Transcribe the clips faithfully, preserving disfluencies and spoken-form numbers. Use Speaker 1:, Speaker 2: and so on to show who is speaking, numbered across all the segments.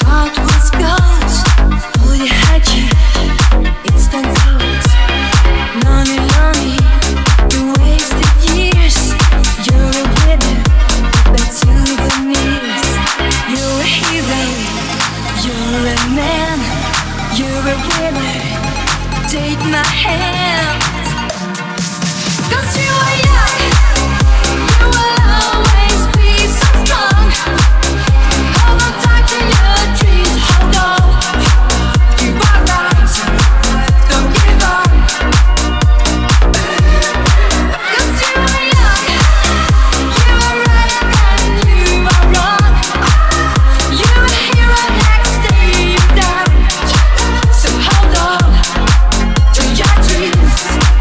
Speaker 1: Heart was gold, all you had you, it's been cold. Lonely, lonely, you wasted years. You're a winner, back to the knees. You're a hero, you're a man, you're a winner. Take my hand, 'cause you are young, you will always be so strong. Hold on tight to your dreams, hold on. You are right, don't give up. 'Cause you are young, you are right and you are wrong. You're a hero, next day you're down. So hold on to your dreams.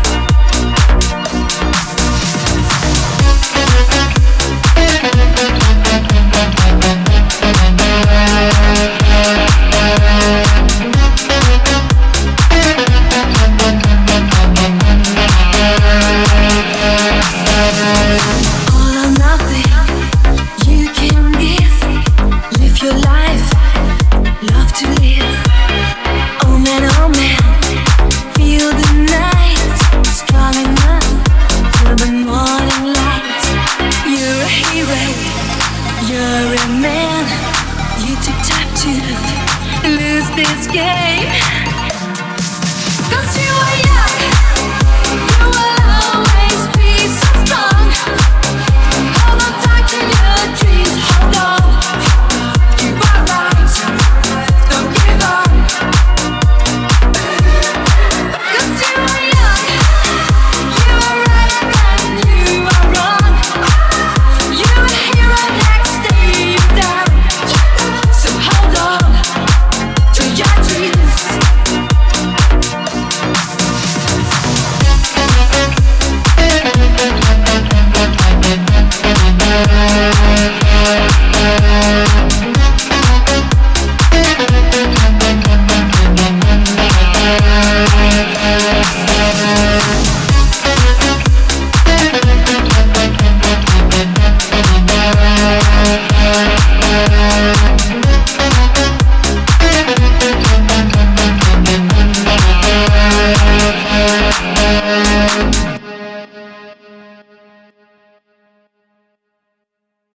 Speaker 1: All or nothing, you can give. Live your life, love to live. Oh man, oh man, feel the night, strong enough for the morning light. You're a hero, you're a man. You too tough to lose this game. 'Cause you are young.